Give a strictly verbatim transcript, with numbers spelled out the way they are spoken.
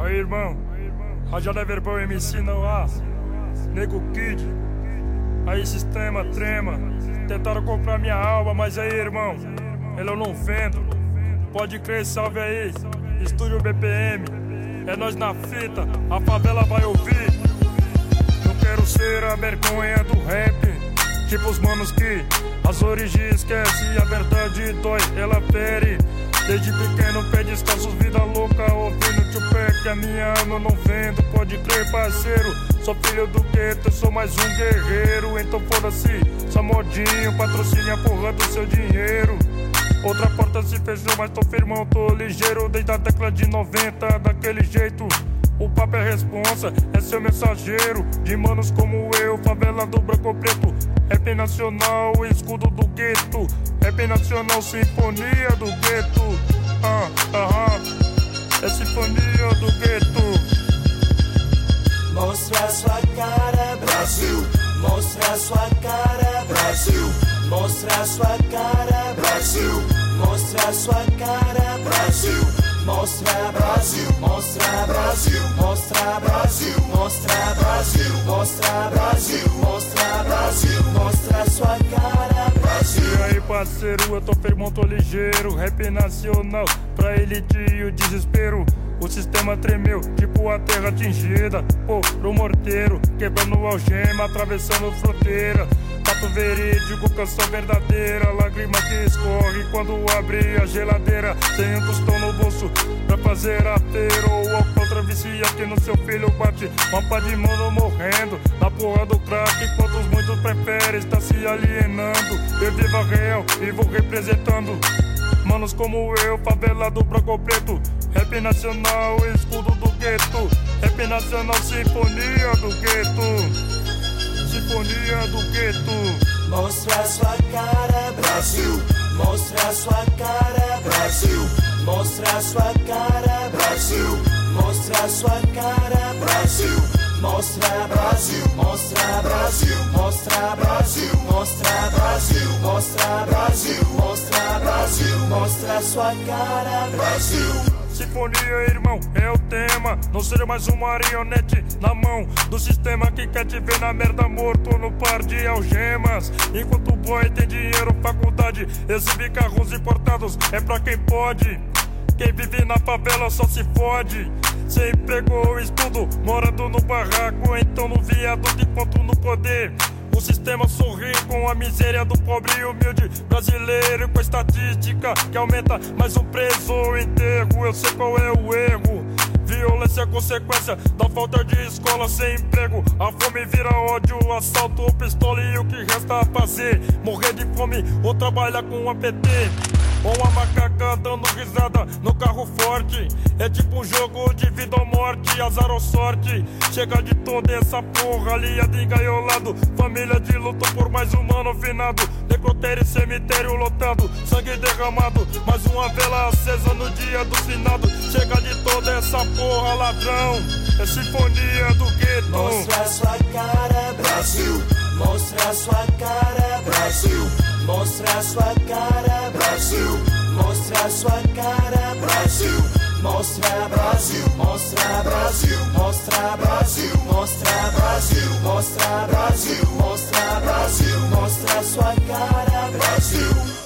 Aí, irmão, Rajada Verbal M C não há. Nego Kid, aí sistema trema. Tentaram comprar minha alma, mas aí, irmão, ele eu não vendo. Pode crer, salve aí, Estúdio B P M. É nós na fita, a favela vai ouvir. Não quero ser a vergonha do rap, tipo os manos que as origens esquece, a verdade dói, ela fere. Desde pequeno pé descalços, vida louca, ouvindo Tupac, que a minha alma eu não vendo. Pode crer, parceiro, sou filho do gueto, eu sou mais um guerreiro. Então foda-se, só modinho, patrocine a porra do seu dinheiro. Outra porta se fechou, mas tô firmão, tô ligeiro. Desde a década de noventa, daquele jeito. O papo é responsa, é seu mensageiro. De manos como eu, favela do branco preto. Rap nacional, escudo do gueto. Rap nacional, sinfonia do gueto. Ah, ah, ah, é sinfonia do gueto. Mostra sua cara, Brasil. Mostra sua cara, Brasil. Mostra sua cara, Brasil. Mostra sua cara, Brasil. Mostra Brasil, mostra Brasil, mostra Brasil, mostra Brasil, mostra Brasil, mostra Brasil, mostra sua cara, Brasil. E aí, parceiro, eu tô firmão, tô ligeiro. Rap nacional, pra elite e o desespero. O sistema tremeu, tipo a terra atingida por um morteiro, quebrando algema, atravessando fronteira. Fato verídico, canção verdadeira. Lágrima que escorre quando abre a geladeira. Sem um tostão no bolso pra fazer ateiro. Ou ao contra vicia que no seu filho bate. Uma pá de mano morrendo na porra do crack, enquanto os muitos preferem estar se alienando. Eu vivo a real e vou representando manos como eu, favela do branco preto. Rap nacional, escudo do gueto. Rap nacional, sinfonia do gueto. Sinfonia do gueto. Mostra sua cara, Brasil. Mostra sua cara, Brasil. Mostra sua cara, Brasil. Mostra sua cara, Brasil. Mostra Brasil, mostra Brasil, mostra Brasil, mostra Brasil, mostra Brasil, mostra Brasil, mostra sua cara, Brasil. Sinfonia, irmão, é o tema. Não seja mais um marionete na mão do sistema que quer te ver na merda morto no par de algemas. Enquanto o boy tem dinheiro, faculdade, exibir carros importados é pra quem pode. Quem vive na favela só se fode. Sem emprego ou estudo, morando no barraco, então no viaduto enquanto no poder. O sistema sorri com a miséria do pobre e humilde brasileiro, com a estatística que aumenta mais um preso ou enterro. Eu sei qual é o erro. Violência é consequência da falta de escola, sem emprego. A fome vira ódio, assalto ou pistola, e o que resta a fazer? Morrer de fome ou trabalhar com um A P T. Ou uma macaca dando risada no carro forte. É tipo um jogo de vida ou morte, azar ou sorte. Chega de toda essa porra, aliado engaiolado. Família de luta por mais um mano finado. Necrotério e cemitério lotado, sangue derramado. Mais uma vela acesa no dia do finado. Chega de toda essa porra, ladrão. É sinfonia do gueto. Mostra sua cara, Brasil. Mostra sua cara, Brasil. Mostra sua cara, Brasil. Mostra sua cara, Brasil. Mostra Brasil, mostra Brasil, mostra Brasil, mostra Brasil, mostra Brasil, mostra Brasil, mostra sua cara, Brasil.